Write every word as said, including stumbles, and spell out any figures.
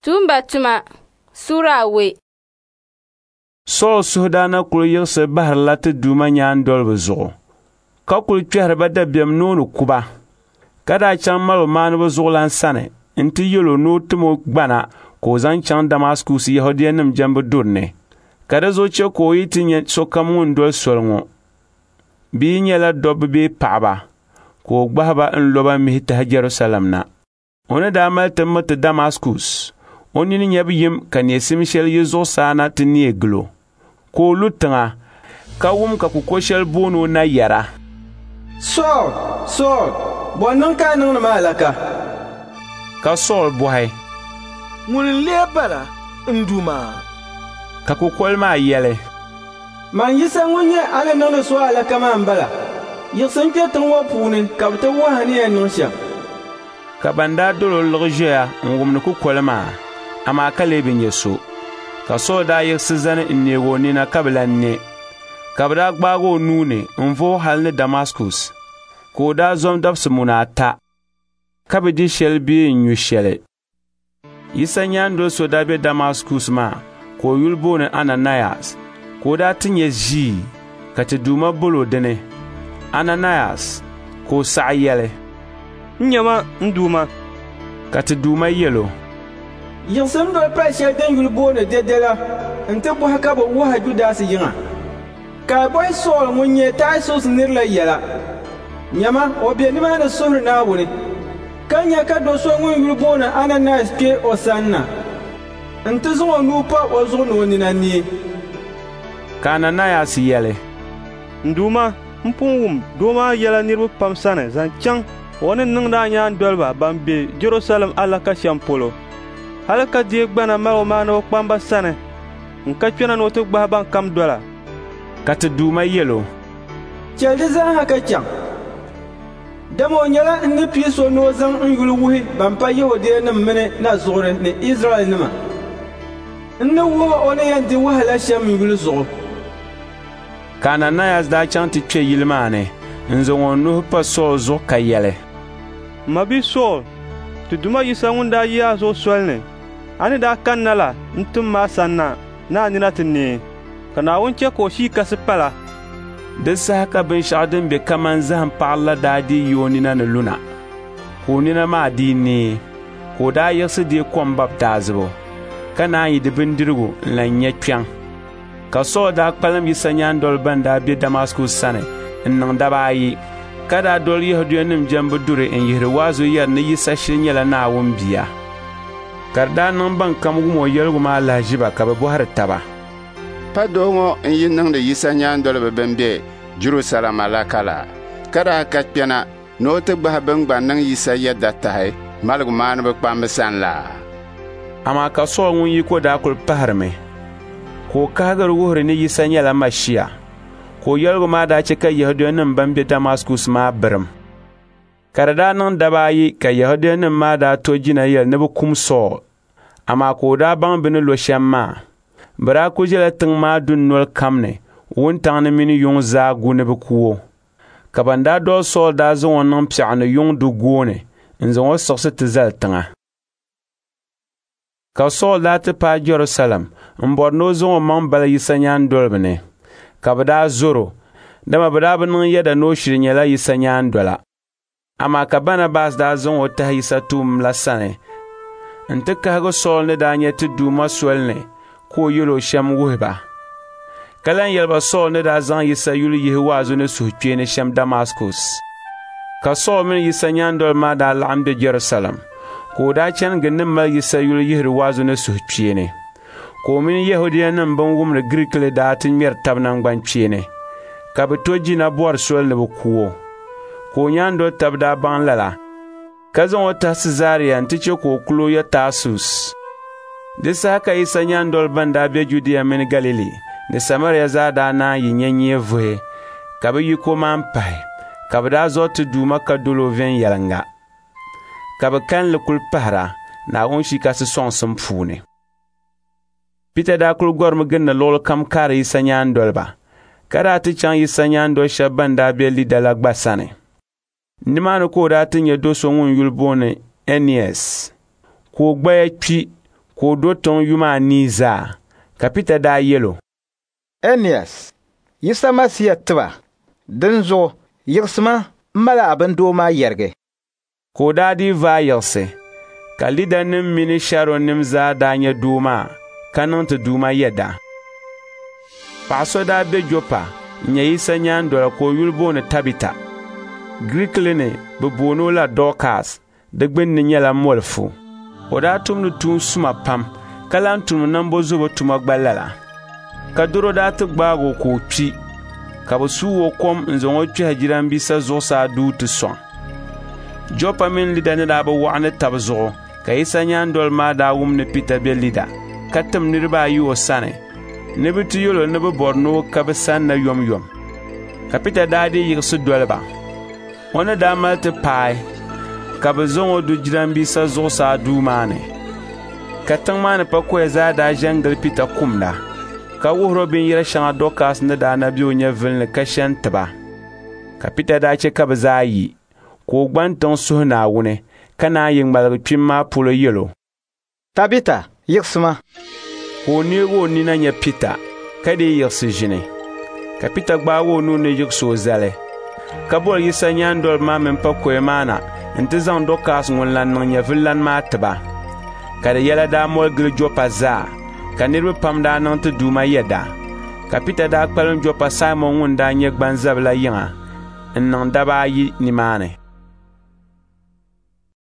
Tumba tuma sura we. Saul suhdana kul yigse bahar lati duma nyaan dolbe zugu. Ka kul kpehriba dabiɛm noonu kuba. Ka daa chaŋ mali maaniba zuɣulan sani nti yɛlo noo timo gbana ka o zaŋ chaŋ Damaskus Yahudiyanim jɛmbu duri ni. Ka di zuɣu che ka o yi ti nya sokam ŋun doli soli ŋɔ. Bee nyɛla dobba bee paɣaba ka o gbahiba n loba mihi tahi Jerusalem na. O ni daa mali ti miriti Damaskus. O nini nyɛbi yim ka neesim shɛli yi zuɣusaa na ti neei gilo. Ka o lu tiŋa ka wum ka kuko shɛli booni o na yɛra. Saul, Saul, bɔ niŋ ka a niŋdi maa laka. Ka Saul bɔhi. Ŋuni n-lee bala n-du maa. Ka kukoli maa yɛli. Man yisa ŋun nyɛ a ni niŋdi so alaka maa n-bala. Yiɣisi n-kpe tiŋ ŋɔ puuni ka bɛ ti wahi ni yɛn niŋ shɛm. Ka ban daa dolo liɣi ʒɛya n wumni kukoli maa, amaa ka lee bi nya so. Ka Saul daa yiɣisi zani n neegi o nina ka bi lan ne. Ka bɛ daa gbaagi o nuuni n vooi hali ni Damaskus. Ka o daa zɔm dabsi muna ata. Ka bi di shɛli bee n nyu shɛli. Yisa nyaandoli so daa be Damaskus maa ka o yuli booni Ananias. Ka o daa ti nyɛ ʒii ka ti duuma bolo dini. Ananias ka o saɣi yɛli. N nyɛma n duuma. Ka ti duuma yɛlo. Yiɣisim doli pali shɛli din yuli booni Dedela n ti bɔhi ka bi wahi Judaasi yiŋa. Ka a bɔhi Saul ŋun nyɛ Tarsus nira la yɛla. Nyɛma o be nimaani suhuri Naawuni. Ka nya ka do so ŋun yuli booni Ananias kpe o sani na n ti zaŋ o nuu pa o zuɣu ni o nina nee. Ka Ananias yɛli. N duuma n pun wum doo maa yɛla niriba pam sani zaŋ chaŋ o ni niŋda nyaan doliba ban be Jerusalem alaka shɛm polo. Hali ka die gbana mali o maaniba kpamba sani n ka kpɛna ni o ti gbahi ban kam dola. Ka ti duuma yɛlo. Chɛli di zaaha ka chaŋ. Dama o nyɛla n ni pii so ni o zaŋ n yuli wuhi ban pa Yahudiyanim mini na zuɣuri ni Israɛlnima. N ni wuhi o ni yɛn di wahala shɛm n yuli zuɣu. Ka Ananias daa chaŋ ti kpe yili maa ni n zaŋ o nuhi pa Saul zuɣu ka yɛli. Ma bi Saul, ti duma yisa ŋun daa yi a zuɣu soli ni. A ni daa kanna la n tim maa sanna na a nina ti neei. Ka Naawuni che ka o shii kasi pala. Di saha ka binshɛɣu din be kaman zahim paɣiri la daa dii yi o nina ni luna. Ka o nina maa dii neei. Ka o daa yiɣisi dee kom baptaazibu. Ka naan yi di bindirigu n lan nyɛ kpɛŋ. Ka Saul daa kpalim yisa nyaandoli ban daa be Damaskus sani n niŋ daba ayi. Ka daa doli Yahudiyanim jɛmbu duri n yihiri waazu yɛri ni yisa shili nyɛla Naawuni bia. Ka di daa niŋ ban kam wum o yɛligu maa lahaʒiba ka bɛ bɔhiri taba. Pa doo ŋɔ n yi niŋdi yisa nyaandoliba ban be Jerusalem alaka la. Ka daa ka kpɛna ni o ti gbahi bin gba niŋ yisa yɛda tahi maligu maaniba kpambi sani la. Amaa ka Saul ŋun yi ko daa kuli pahirimi. Ka o kahigiri wuhiri ni yisa nyɛla Mashia. Ka o yɛligu maa daa che ka Yahudiyanim ban be Damaskus maa birim. Ka di daa niŋ daba ayi ka Yahudiyanim maa daa to jina yɛli ni bɛ kum Saul. Amaa ka o daa baŋ bɛ ni lo shɛm maa. Bɛ daa ku ʒela tiŋ maa dundoli kam ni wuntaŋni mini yuŋ zaa gu ni bɛ kuo. Ka ban daa doli Saul daa zaŋ o niŋ piɛɣu ni yuŋ du gooni n zaŋ o siɣisi ti zali tiŋa. Ka Saul daa ti paai Jerusalem n bɔri ni o zaŋ o maŋ bali yisa nyaandoliba ni. Ka bɛ daa zoro, dama bɛ daa bi niŋ yɛda ni o shiri nyɛla yisa nyaandola. Amaa ka Barnabas daa zaŋ o tahi yisa tuum la sani n ti kahigi Saul ni daa nyɛ ti duuma soli ni ka o yɛli o shɛm wuhi ba. Ka lan yɛliba Saul ni daa zaŋ yisa yuli yihi waazu ni suhukpee ni shɛm Damaskus. Ka Saul mini yisa nyaandoli maa daa laɣim be Jerusalem. Ka o daa chanigi ni mali yisa yuli yihiri waazu ni suhukpee ni. Ka o mini Yahudiyanim bin wumdi Girikli daa ti ŋmɛri tabi nangbankpee ni. Ka bɛ to jina bɔri soli ni bɛ kuo. Ka o nyaandoli tabi daa baŋ lala. Ka zaŋ o tahi Sizaria n ti che ka o kuli ya Tarsus. Di saha ka yisa nyaandoli ban daa be Judia mini Galili ni Samaria zaa daa naan yi nyɛ nyee vuhi. Ka bɛ yi ko maan pahi. Ka bɛ daa zɔri ti duuma ka dolo viɛnyɛlinga. Ka bɛ kanli kuli pahira Naawuni shikasi sɔŋsim puuni. Peter daa kuli gɔrimi ginda luɣuli kam kaari yisa nyaandoliba. Ka daa ti chaŋ yisa nyaandoli shɛba ban daa be Lida la gba sani. Nimaani ka o daa ti nyɛ do so ŋun yuli booni Aeneas. Ka o gbaya kpi ko do tong yuma ni zaa. Ka Pita daa yelo: Enias, yisa masiya tiba, din zo yigsima mala abin doma yerge. Ko daa di vaa yigsi, ka lida nim mini Sharon nim zaa daa nye doma, ka niŋ ti duma yɛda. Paɣa so daa be Joppa n-nyɛ yisa nyaandola ka o yuli booni Tabita. Girikili ni bɛ booni o la Dorcas, di gbinni nyɛla molifu. O daa tumdi tuun suma pam, ka lan tum nambo zobo tuma gba lala. Ka doro daa ti gbaagi o ka o kpi, ka bɛ suu o kom n zaŋ o kpɛhi jirambisa zuɣusaa duu ti sɔŋ. Joppa mini Lida ni daa bi waɣani tabi zuɣu, ka yisa nyaandoli maa daa wum ni Pita be Lida, ka tim niriba ayi o sani, ni bɛ ti yɛlo ni bɛ bɔri ni o ka bɛ sani na yomyom. Ka Pita daa di yiɣisi doli ba. O ni daa mali ti paai, ka bɛ zaŋ o du jirambisa zuɣusaa duu maa ni. Ka tiŋ maa ni pakɔya zaa daa ʒe n-gili Pita kumda, ka wuhiri binyɛri shɛŋa Dorcas ni daa na be o nyɛvili ni ka shani tiba. Ka Pita daa che ka bɛ zaa yi, ka o gban tiŋ suhi Naawuni, ka naan yi ŋmaligi kpim maa polo yɛlo: Tabita, yiɣisima. Ka o neegi o nina nyɛ Pita, ka dee yiɣisi ʒini. Ka Pita gbaagi o nuu ni yiɣisi o zali, ka bɔri yisa nyaandoli maa mini pakɔya maa na n-ti zaŋ Dorcas ŋun lan niŋ nyɛvililana maa tiba. Ka di yɛla daa mɔli gili Joppa zaa, ka niriba pam daa niŋ ti duuma yɛda. Ka Pita daa kpalim Joppa Simon ŋun daa nyɛ gbanzabila yiŋa n niŋ daba ayi nimaani.